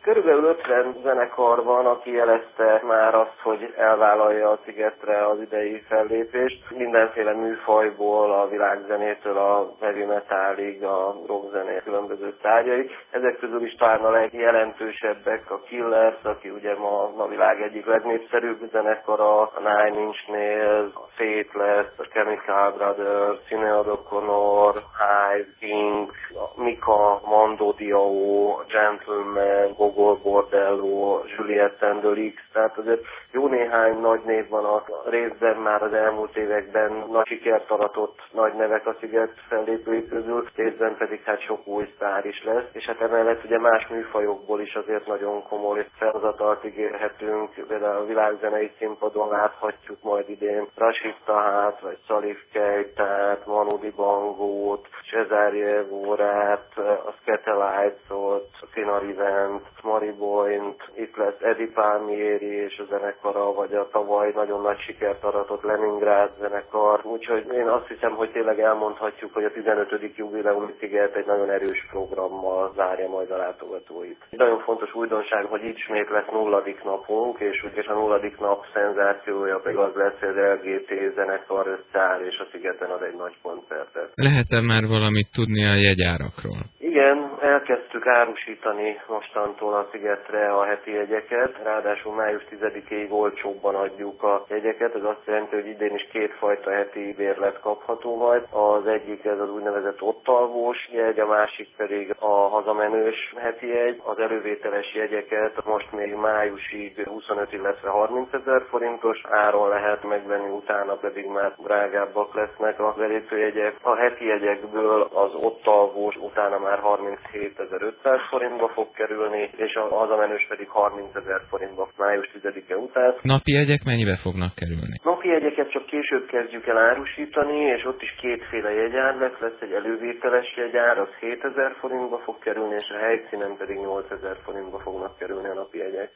Körülbelül 50 zenekar van, aki jelezte már azt, hogy elvállalja a Szigetre az idei fellépést. Mindenféle műfajból, a világzenétől a heavy metalig, a rockzené különböző tárgyai. Ezek közül is talán a legjelentősebbek a Killers, aki ugye ma a világ egyik legnépszerűbb zenekara, a Nine Inch Nails, a Faithless, a Chemical Brothers, Sinéad O'Connor, Hive, King, Mika, Mando Diao, Gentleman, Gogol Bordello, Juliette and the Leaks, tehát azért jó néhány nagy név van a részben már az elmúlt években nagy sikert aratott nagy nevek a Sziget fellépői közül, részben pedig hát sok új sztár is lesz, és hát emellett ugye más műfajokból is azért nagyon komoly felhozatalt ígérhetünk, például a világzenei színpadon láthatjuk majd idén Rashid Tahát, vagy Salif Keitát, Manu Dibangót, Cesare Evórát, a Skatelites-ot, a Tina Rivent, Mari Boynt, itt lesz Eddie Palmieri és a zenekara, vagy a tavaly nagyon nagy sikert aratott Leningrad zenekar. Úgyhogy én azt hiszem, hogy tényleg elmondhatjuk, hogy a 15. jubileumi Sziget egy nagyon erős programmal zárja majd a látogatóit. Egy nagyon fontos újdonság, hogy ismét lesz 0. napunk, és ugye a 0. nap szenzációja pedig az lesz, hogy az LGT zenekar összeáll, és a Szigeten ad egy nagy koncertet. Lehet-e már valamit tudni a jegyárakról? Igen, elkezdtük árusítani mostantól a Szigetre a heti jegyeket, ráadásul május 10-ig olcsóbban adjuk a jegyeket, ez azt jelenti, hogy idén is kétfajta heti bérlet kapható majd. Az egyik ez az úgynevezett ottalvós jegy, a másik pedig a hazamenős heti jegy. Az elővételes jegyeket most még májusig 25, illetve 30 000 forintos áron lehet megvenni, utána pedig már drágábbak lesznek a belépőjegyek. A heti jegyekből az ottalvós utána már 37.500 forintba fog kerülni, és a hazamenős pedig 30 000 forintba május 10-e után. Napi jegyek mennyibe fognak kerülni? Napi jegyeket csak később kezdjük el árusítani, és ott is kétféle jegyár lesz egy elővételes jegyár, az 7000 forintba fog kerülni, és a helyszínen pedig 8000 forintba fognak kerülni a napi jegyek.